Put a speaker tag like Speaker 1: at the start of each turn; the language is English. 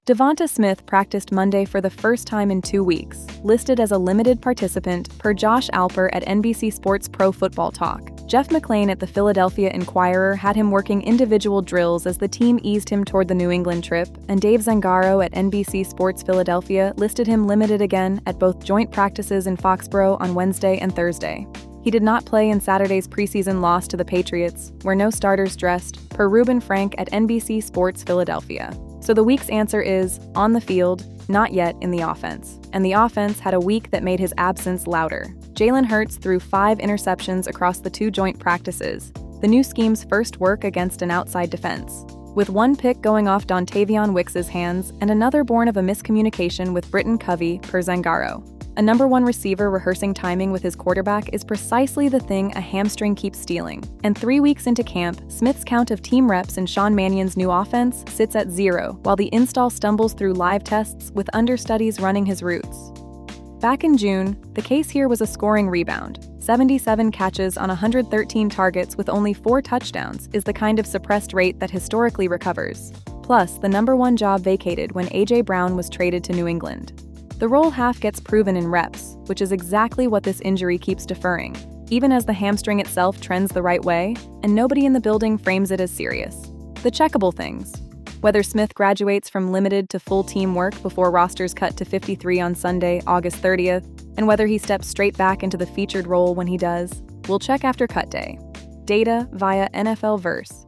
Speaker 1: Devonta Smith practiced Monday for the first time in 2 weeks, listed as a limited participant per Josh Alper at NBC Sports Pro Football Talk. Jeff McLean at the Philadelphia Inquirer had him working individual drills as the team eased him toward the New England trip, and Dave Zangaro at NBC Sports Philadelphia listed him limited again at both joint practices in Foxborough on Wednesday and Thursday. He did not play in Saturday's preseason loss to the Patriots, where no starters dressed, per Reuben Frank at NBC Sports Philadelphia. So the week's answer is, on the field, not yet in the offense. And the offense had a week that made his absence louder. Jalen Hurts threw 5 interceptions across the 2 joint practices, the new scheme's first work against an outside defense, with 1 pick going off Dontavion Wicks's hands and another born of a miscommunication with Britton Covey, per Zangaro. A number 1 receiver rehearsing timing with his quarterback is precisely the thing a hamstring keeps stealing. And 3 weeks into camp, Smith's count of team reps in Sean Mannion's new offense sits at 0, while the install stumbles through live tests with understudies running his routes. Back in June, the case here was a scoring rebound. 77 catches on 113 targets with only 4 touchdowns is the kind of suppressed rate that historically recovers. Plus, the number 1 job vacated when A.J. Brown was traded to New England. The role half gets proven in reps, which is exactly what this injury keeps deferring, even as the hamstring itself trends the right way, and nobody in the building frames it as serious. The checkable things. Whether Smith graduates from limited to full team work before rosters cut to 53 on Sunday, August 30th, and whether he steps straight back into the featured role when he does, we'll check after cut day. Data via NFL Verse.